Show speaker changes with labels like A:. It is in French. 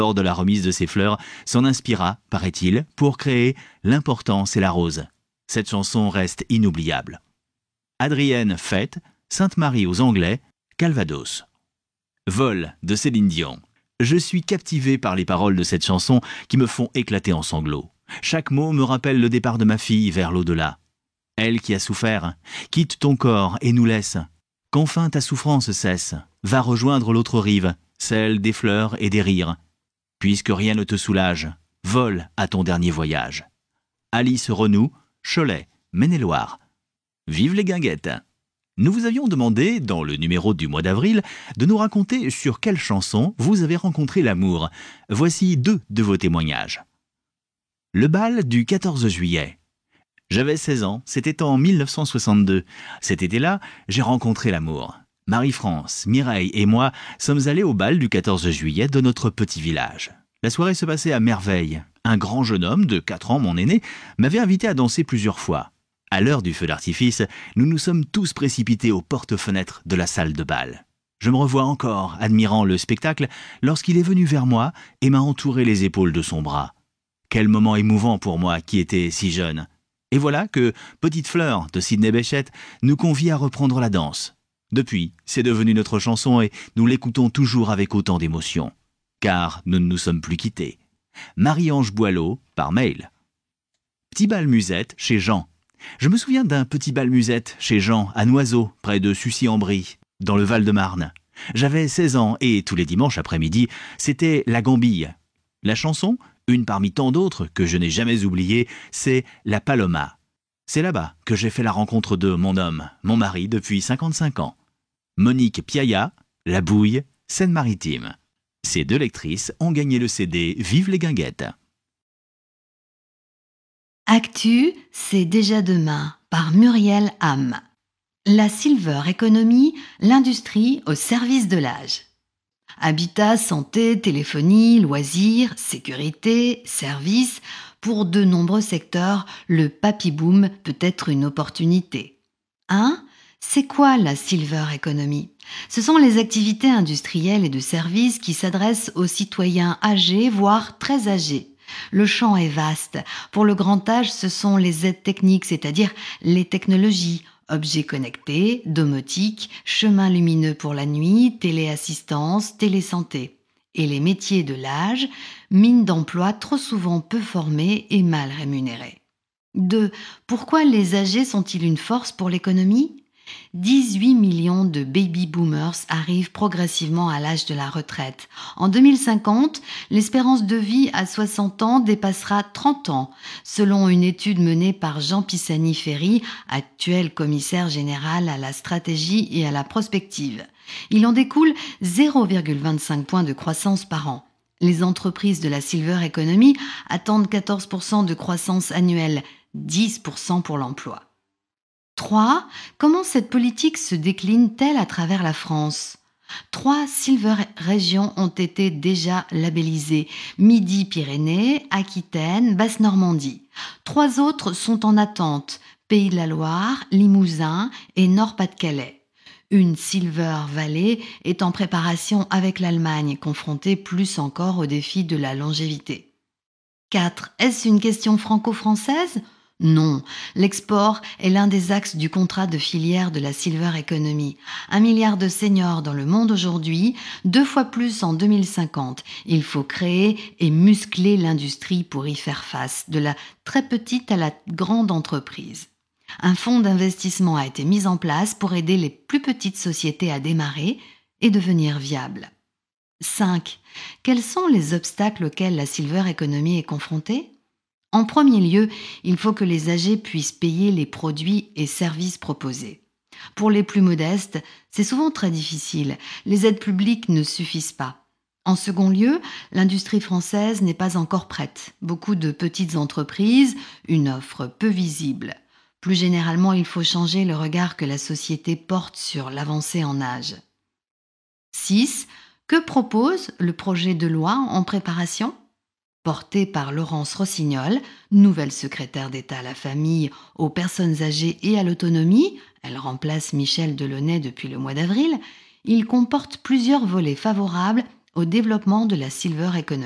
A: Lors de la remise de ses fleurs, s'en inspira, paraît-il, pour créer L'importance et la rose. Cette chanson reste inoubliable. Adrienne fête, Sainte-Marie aux Anglais, Calvados. Vol de Céline Dion. Je suis captivé par les paroles de cette chanson qui me font éclater en sanglots. Chaque mot me rappelle le départ de ma fille vers l'au-delà. Elle qui a souffert, quitte ton corps et nous laisse. Qu'enfin ta souffrance cesse, va rejoindre l'autre rive, celle des fleurs et des rires. Puisque rien ne te soulage, vole à ton dernier voyage. Alice Renoux, Cholet, Maine-et-Loire. Vive les guinguettes! Nous vous avions demandé, dans le numéro du mois d'avril, de nous raconter sur quelle chanson vous avez rencontré l'amour. Voici 2 de vos témoignages. Le bal du 14 juillet. J'avais 16 ans, c'était en 1962. Cet été-là, j'ai rencontré l'amour. Marie-France, Mireille et moi sommes allés au bal du 14 juillet de notre petit village. La soirée se passait à merveille. Un grand jeune homme de 4 ans, mon aîné, m'avait invité à danser plusieurs fois. À l'heure du feu d'artifice, nous nous sommes tous précipités aux portes-fenêtres de la salle de bal. Je me revois encore, admirant le spectacle, lorsqu'il est venu vers moi et m'a entouré les épaules de son bras. Quel moment émouvant pour moi qui étais si jeune. Et voilà que Petite Fleur de Sidney Bechet nous convie à reprendre la danse. Depuis, c'est devenu notre chanson et nous l'écoutons toujours avec autant d'émotion. Car nous ne nous sommes plus quittés. Marie-Ange Boileau, par mail. Petit bal musette chez Jean. Je me souviens d'un petit bal musette chez Jean à Noiseau, près de Sucy-en-Brie, dans le Val-de-Marne. J'avais 16 ans et tous les dimanches après-midi, c'était La Gambille. La chanson, une parmi tant d'autres que je n'ai jamais oubliées, c'est La Paloma. C'est là-bas que j'ai fait la rencontre de mon homme, mon mari depuis 55 ans. Monique Piaillat, La Bouille, Seine-Maritime. Ces 2 lectrices ont gagné le CD Vive les guinguettes.
B: Actu, c'est déjà demain, par Muriel Ham. La Silver Economy, l'industrie au service de l'âge. Habitat, santé, téléphonie, loisirs, sécurité, services, pour de nombreux secteurs, le papy-boom peut être une opportunité. C'est quoi la Silver Economy ? Ce sont les activités industrielles et de services qui s'adressent aux citoyens âgés, voire très âgés. Le champ est vaste. Pour le grand âge, ce sont les aides techniques, c'est-à-dire les technologies, objets connectés, domotique, chemins lumineux pour la nuit, téléassistance, télésanté. Et les métiers de l'âge, mines d'emploi trop souvent peu formés et mal rémunérés. 2. Pourquoi les âgés sont-ils une force pour l'économie ? 18 millions de baby-boomers arrivent progressivement à l'âge de la retraite. En 2050, l'espérance de vie à 60 ans dépassera 30 ans, selon une étude menée par Jean Pisani-Ferry, actuel commissaire général à la stratégie et à la prospective. Il en découle 0,25 points de croissance par an. Les entreprises de la Silver Economy attendent 14% de croissance annuelle, 10% pour l'emploi. 3. Comment cette politique se décline-t-elle à travers la France ? 3 Silver régions ont été déjà labellisées. Midi-Pyrénées, Aquitaine, Basse-Normandie. 3 autres sont en attente. Pays de la Loire, Limousin et Nord-Pas-de-Calais. Une Silver Valley est en préparation avec l'Allemagne, confrontée plus encore au défi de la longévité. 4. Est-ce une question franco-française ? Non, l'export est l'un des axes du contrat de filière de la Silver Economy. 1 milliard de seniors dans le monde aujourd'hui, 2 fois plus en 2050. Il faut créer et muscler l'industrie pour y faire face, de la très petite à la grande entreprise. Un fonds d'investissement a été mis en place pour aider les plus petites sociétés à démarrer et devenir viables. 5. Quels sont les obstacles auxquels la Silver Economy est confrontée ? En premier lieu, il faut que les âgés puissent payer les produits et services proposés. Pour les plus modestes, c'est souvent très difficile. Les aides publiques ne suffisent pas. En second lieu, l'industrie française n'est pas encore prête. Beaucoup de petites entreprises, une offre peu visible. Plus généralement, il faut changer le regard que la société porte sur l'avancée en âge. 6. Que propose le projet de loi en préparation ? Portée par Laurence Rossignol, nouvelle secrétaire d'État à la famille, aux personnes âgées et à l'autonomie, elle remplace Michel Delaunay depuis le mois d'avril, il comporte plusieurs volets favorables au développement de la Silver Economy.